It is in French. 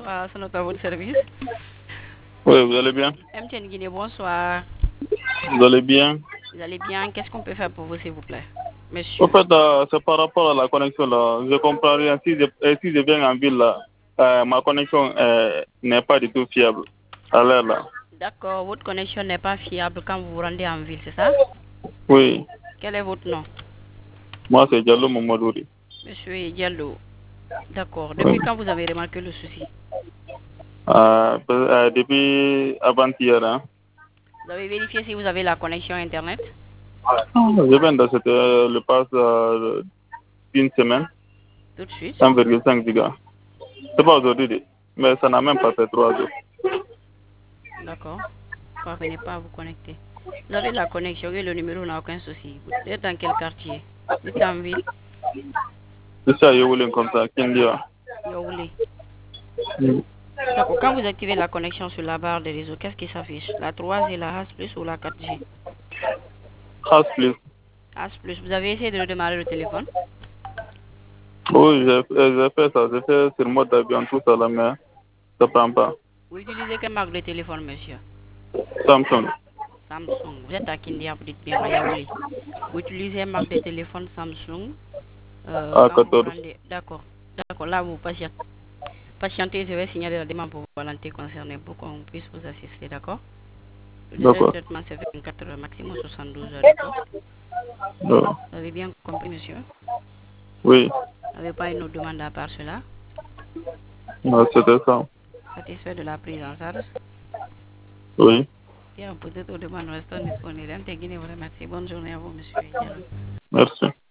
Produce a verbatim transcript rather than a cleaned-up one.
Samba, c'est notre à votre service. Oui, vous allez bien? M T N Guinée, bonsoir. Vous allez bien? Vous allez bien? Qu'est-ce qu'on peut faire pour vous, s'il vous plaît, En monsieur? fait, euh, c'est par rapport à la connexion là. Je comprends rien. Si je, euh, si je viens en ville là, euh, ma connexion euh, n'est pas du tout fiable. À l'heure là. D'accord, votre connexion n'est pas fiable quand vous vous rendez en ville, c'est ça? Oui. Quel est votre nom? Moi, c'est Diallo Momodouri. Monsieur Diallo. D'accord. Oui. Depuis quand vous avez remarqué le souci? Euh, euh, depuis avant-hier, hein. Vous avez vérifié si vous avez la connexion Internet? Je viens d'acheter euh, le pass euh, d'une semaine, Tout de suite. un virgule cinq gigas. C'est pas aujourd'hui, mais ça n'a même pas fait trois jours. D'accord. Parvenez pas à vous connecter. Vous avez la connexion et le numéro n'a aucun souci. Vous êtes dans quel quartier? Vous êtes en ville? C'est ça, je voulais comme ça, Kindia. Yaoulé. Mm. D'accord. Quand vous activez la connexion sur la barre des réseaux, qu'est-ce qui s'affiche? La trois G, la H plus ou la quatre G? Has plus. H plus. Vous avez essayé de redémarrer le téléphone? Oui, j'ai j'ai fait ça. J'ai fait sur mode avion, tout ça là, mais ça prend pas. Vous utilisez quelle marque de téléphone, monsieur? Samsung. Samsung. Vous êtes à Kindia, vous dites bien à Yaoulé. Vous utilisez une marque de téléphone Samsung. Euh, À quand vous vous quatorze. rendez... D'accord. D'accord. Là, vous patientez. Patientez, je vais signaler la demande pour volonté concernée pour qu'on puisse vous assister, d'accord? Le délai de D'accord. traitement, c'est vingt-quatre heures, maximum soixante-douze heures, d'accord? Non. Vous avez bien compris, monsieur? Oui. Vous n'avez pas une autre demande à part cela? Non, c'était ça. Satisfait de la prise en charge? Oui. Bien, peut-être aux demandes restant disponibles. Intégrez, vous remercie. Bonne journée à vous, monsieur Diallo. Merci.